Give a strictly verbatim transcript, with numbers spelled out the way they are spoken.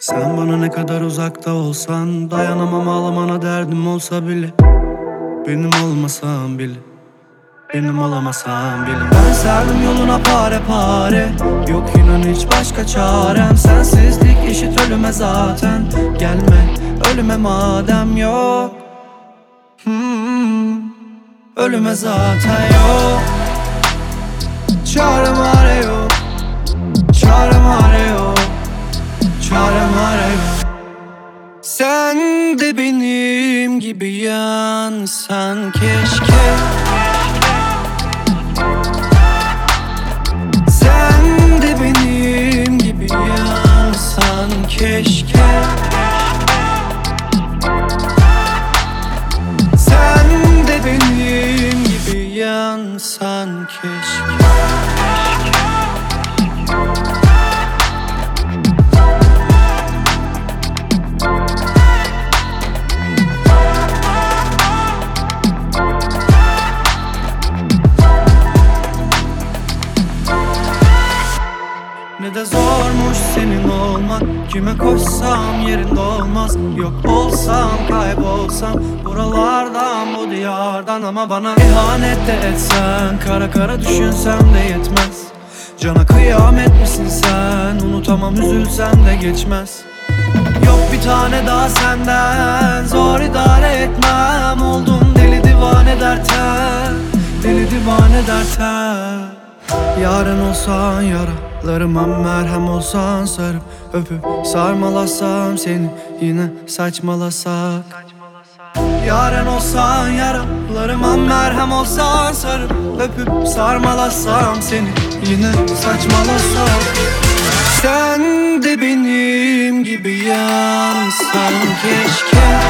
Sen bana ne kadar uzakta olsan, dayanamam ağlamana derdim olsa bile. Benim olmasan bile, benim olamasan bile. Ben serdim yoluna pare pare, yok inan hiç başka çarem. Sensizlik eşit ölüme zaten, gelme ölüme madem yok. hmm, Ölüme zaten yok. Çarem are yok, çarem are yok, çarem are yok. Sen de benim gibi yansan keşke. Sen de benim gibi yansan keşke. Sen de benim gibi yansan keşke. Ne de zormuş senin olmak, kime koşsam yerinde olmaz. Yok olsam kaybolsam buralardan bu diyardan. Ama bana ihanet de etsen, kara kara düşünsem de yetmez. Cana kıyamet misin sen, unutamam üzülsem de geçmez. Yok bir tane daha senden, zor idare etmem. Oldum deli divane derten, deli divane derten. Yarın olsan yaralarıma merhem olsan, sarıp öpüp sarmalasam seni, yine saçmalasak. Yarın olsan yaralarıma merhem olsan, sarıp öpüp sarmalasam seni, yine saçmalasak. Sen de benim gibi yansan keşke.